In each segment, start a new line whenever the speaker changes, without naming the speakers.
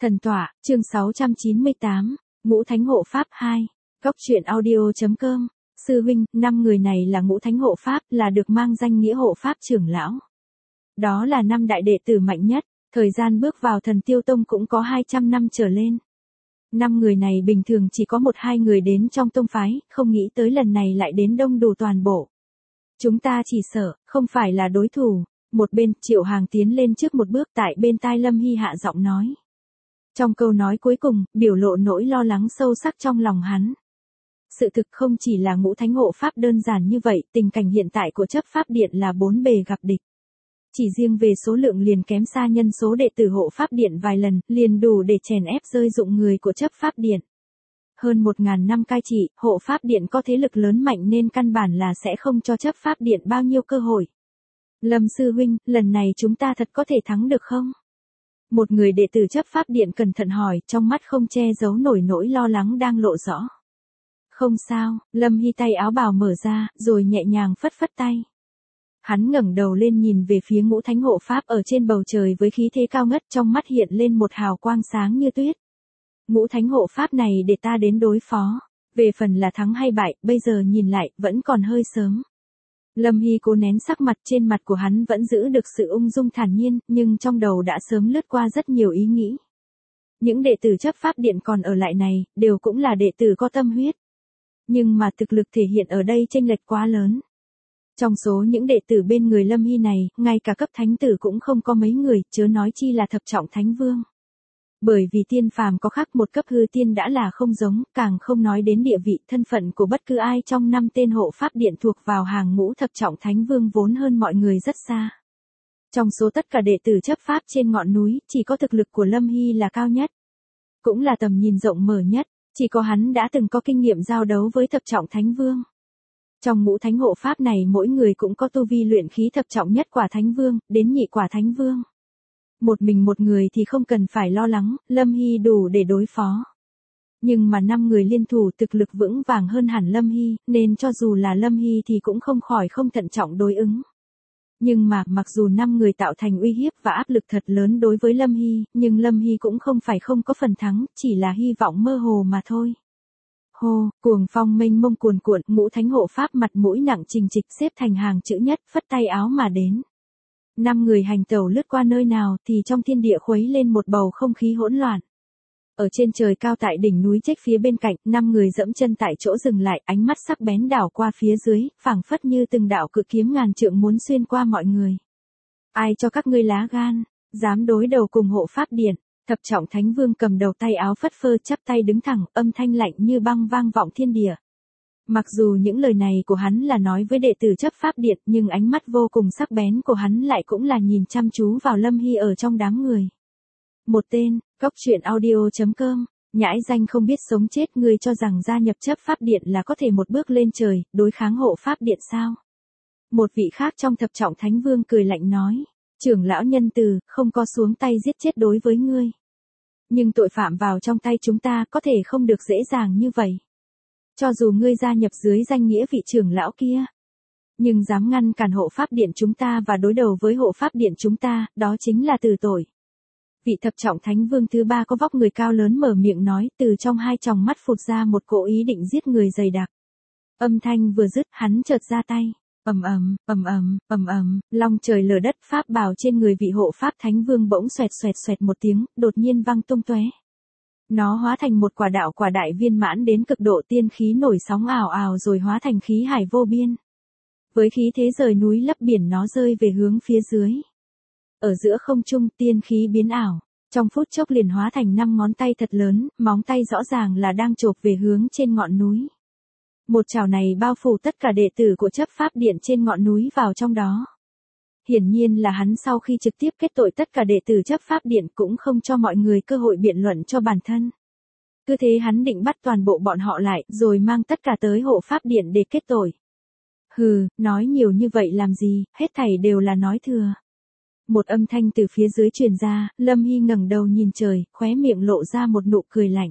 Thần tọa, chương 698, Ngũ Thánh Hộ Pháp 2, Góc truyện audio.com, sư huynh, 5 người này là Ngũ Thánh Hộ Pháp, là được mang danh nghĩa hộ Pháp trưởng lão. Đó là 5 đại đệ tử mạnh nhất, thời gian bước vào Thần Tiêu Tông cũng có 200 năm trở lên. 5 người này bình thường chỉ có 1-2 người đến trong tông phái, không nghĩ tới lần này lại đến đông đủ toàn bộ. Chúng ta chỉ sợ, không phải là đối thủ. Một bên, Triệu Hàng tiến lên trước một bước tại bên tai Lâm Hy hạ giọng nói. Trong câu nói cuối cùng, biểu lộ nỗi lo lắng sâu sắc trong lòng hắn. Sự thực không chỉ là Ngũ Thánh Hộ Pháp đơn giản như vậy, tình cảnh hiện tại của chấp pháp điện là 4 bề gặp địch. Chỉ riêng về số lượng liền kém xa nhân số đệ tử hộ pháp điện vài lần, liền đủ để chèn ép rơi dụng người của chấp pháp điện. Hơn 1000 năm cai trị, hộ pháp điện có thế lực lớn mạnh nên căn bản là sẽ không cho chấp pháp điện bao nhiêu cơ hội. Lâm sư huynh, lần này chúng ta thật có thể thắng được không? Một người đệ tử chấp pháp điện cẩn thận hỏi, trong mắt không che giấu nổi nỗi lo lắng đang lộ rõ. Không sao, Lâm Hy tay áo bào mở ra, rồi nhẹ nhàng phất phất tay. Hắn ngẩng đầu lên nhìn về phía Ngũ Thánh Hộ Pháp ở trên bầu trời với khí thế cao ngất, trong mắt hiện lên một hào quang sáng như tuyết. Ngũ Thánh Hộ Pháp này để ta đến đối phó. Về phần là thắng hay bại, bây giờ nhìn lại, vẫn còn hơi sớm. Lâm Hy cố nén sắc mặt, trên mặt của hắn vẫn giữ được sự ung dung thản nhiên, nhưng trong đầu đã sớm lướt qua rất nhiều ý nghĩ. Những đệ tử chấp pháp điện còn ở lại này, đều cũng là đệ tử có tâm huyết. Nhưng mà thực lực thể hiện ở đây chênh lệch quá lớn. Trong số những đệ tử bên người Lâm Hy này, ngay cả cấp thánh tử cũng không có mấy người, chớ nói chi là thập trọng thánh vương. Bởi vì tiên phàm có khác một cấp hư tiên đã là không giống, càng không nói đến địa vị thân phận của bất cứ ai trong 5 tên hộ pháp điện thuộc vào hàng ngũ thập trọng thánh vương vốn hơn mọi người rất xa. Trong số tất cả đệ tử chấp pháp trên ngọn núi, chỉ có thực lực của Lâm Hy là cao nhất. Cũng là tầm nhìn rộng mở nhất, chỉ có hắn đã từng có kinh nghiệm giao đấu với thập trọng thánh vương. Trong Ngũ Thánh Hộ Pháp này mỗi người cũng có tu vi luyện khí thập trọng nhất quả thánh vương, đến nhị quả thánh vương. Một mình một người thì không cần phải lo lắng, Lâm Hy đủ để đối phó. Nhưng mà 5 người liên thủ thực lực vững vàng hơn hẳn Lâm Hy, nên cho dù là Lâm Hy thì cũng không khỏi không thận trọng đối ứng. Nhưng mà, mặc dù 5 người tạo thành uy hiếp và áp lực thật lớn đối với Lâm Hy, nhưng Lâm Hy cũng không phải không có phần thắng, chỉ là hy vọng mơ hồ mà thôi. Hô, cuồng phong mênh mông cuồn cuộn, Ngũ Thánh Hộ Pháp mặt mũi nặng trình trịch xếp thành hàng chữ nhất, phất tay áo mà đến. 5 người hành tẩu lướt qua nơi nào thì trong thiên địa khuấy lên một bầu không khí hỗn loạn. Ở trên trời cao tại đỉnh núi chếch phía bên cạnh, 5 người dẫm chân tại chỗ dừng lại, ánh mắt sắc bén đảo qua phía dưới, phảng phất như từng đạo cự kiếm ngàn trượng muốn xuyên qua mọi người. Ai cho các ngươi lá gan, dám đối đầu cùng hộ pháp điện? Thập trọng thánh vương cầm đầu tay áo phất phơ chắp tay đứng thẳng, âm thanh lạnh như băng vang vọng thiên địa. Mặc dù những lời này của hắn là nói với đệ tử chấp pháp điện, nhưng ánh mắt vô cùng sắc bén của hắn lại cũng là nhìn chăm chú vào Lâm Hy ở trong đám người. Một tên, Góc truyện audio.com, nhãi danh không biết sống chết, ngươi cho rằng gia nhập chấp pháp điện là có thể một bước lên trời, đối kháng hộ pháp điện sao? Một vị khác trong thập trọng thánh vương cười lạnh nói, trưởng lão nhân từ, không có xuống tay giết chết đối với ngươi. Nhưng tội phạm vào trong tay chúng ta có thể không được dễ dàng như vậy. Cho dù ngươi gia nhập dưới danh nghĩa vị trưởng lão kia, nhưng dám ngăn cản hộ pháp điện chúng ta và đối đầu với hộ pháp điện chúng ta, đó chính là tử tội. Vị thập trọng thánh vương thứ 3 có vóc người cao lớn mở miệng nói, từ trong hai tròng mắt phụt ra một cỗ ý định giết người dày đặc. Âm thanh vừa dứt, hắn chợt ra tay. Ầm ầm, ầm ầm, ầm ầm, long trời lở đất, pháp bào trên người vị hộ pháp thánh vương bỗng xoẹt xoẹt xoẹt một tiếng, đột nhiên văng tung tóe. Nó hóa thành một quả đạo quả đại viên mãn đến cực độ, tiên khí nổi sóng ào ào rồi hóa thành khí hải vô biên. Với khí thế rời núi lấp biển nó rơi về hướng phía dưới. Ở giữa không trung tiên khí biến ảo, trong phút chốc liền hóa thành 5 ngón tay thật lớn, móng tay rõ ràng là đang chộp về hướng trên ngọn núi. Một chảo này bao phủ tất cả đệ tử của chấp pháp điện trên ngọn núi vào trong đó. Hiển nhiên là hắn sau khi trực tiếp kết tội tất cả đệ tử chấp pháp điện cũng không cho mọi người cơ hội biện luận cho bản thân. Cứ thế hắn định bắt toàn bộ bọn họ lại rồi mang tất cả tới hộ pháp điện để kết tội. Hừ, nói nhiều như vậy làm gì, hết thảy đều là nói thừa. Một âm thanh từ phía dưới truyền ra, Lâm Hy ngẩng đầu nhìn trời, khóe miệng lộ ra một nụ cười lạnh.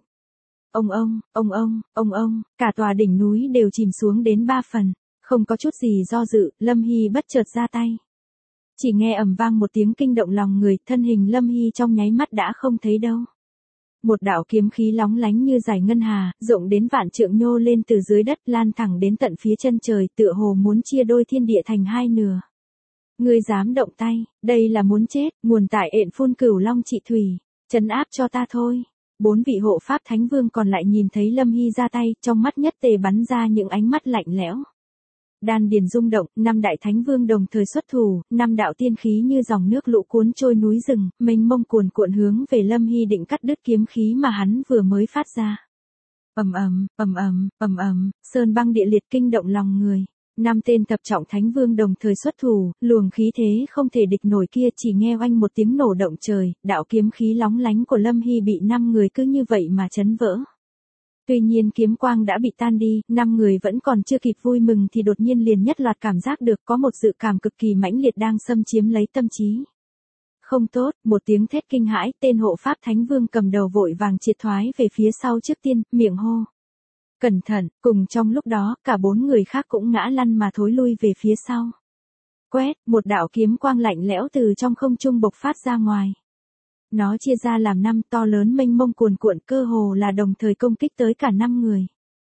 Ông, cả tòa đỉnh núi đều chìm xuống đến 3 phần, không có chút gì do dự, Lâm Hy bất chợt ra tay. Chỉ nghe ầm vang một tiếng kinh động lòng người, thân hình Lâm Hy trong nháy mắt đã không thấy đâu. Một đạo kiếm khí lóng lánh như dải ngân hà, rộng đến vạn trượng nhô lên từ dưới đất lan thẳng đến tận phía chân trời, tựa hồ muốn chia đôi thiên địa thành hai nửa. Ngươi dám động tay, đây là muốn chết, nguồn tại ện phun cửu long trị thủy, trấn áp cho ta thôi. 4 vị hộ pháp thánh vương còn lại nhìn thấy Lâm Hy ra tay, trong mắt nhất tề bắn ra những ánh mắt lạnh lẽo. Đan điền rung động, 5 đại thánh vương đồng thời xuất thủ, 5 đạo tiên khí như dòng nước lũ cuốn trôi núi rừng, mênh mông cuồn cuộn hướng về Lâm Hy định cắt đứt kiếm khí mà hắn vừa mới phát ra. Ầm ầm, ầm ầm, ầm ầm, sơn băng địa liệt kinh động lòng người. 5 tên thập trọng thánh vương đồng thời xuất thủ, luồng khí thế không thể địch nổi kia chỉ nghe oanh một tiếng nổ động trời, đạo kiếm khí lóng lánh của Lâm Hy bị 5 người cứ như vậy mà chấn vỡ. Tuy nhiên kiếm quang đã bị tan đi, 5 người vẫn còn chưa kịp vui mừng thì đột nhiên liền nhất loạt cảm giác được có một dự cảm cực kỳ mãnh liệt đang xâm chiếm lấy tâm trí. Không tốt, một tiếng thét kinh hãi, tên hộ pháp thánh vương cầm đầu vội vàng triệt thoái về phía sau trước tiên, miệng hô. Cẩn thận, cùng trong lúc đó, cả 4 người khác cũng ngã lăn mà thối lui về phía sau. Quét, một đạo kiếm quang lạnh lẽo từ trong không trung bộc phát ra ngoài. Nó chia ra làm 5 to lớn mênh mông cuồn cuộn cơ hồ là đồng thời công kích tới cả 5 người.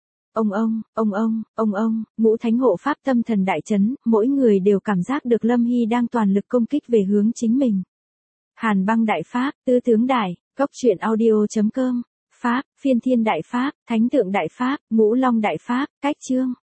Ngũ thánh hộ pháp tâm thần đại chấn, mỗi người đều cảm giác được Lâm Hy đang toàn lực công kích về hướng chính mình. Hàn băng đại pháp, tứ tướng đại, cốc truyện audio.com, pháp, phiên thiên đại pháp, thánh tượng đại pháp, ngũ long đại pháp, cách chương.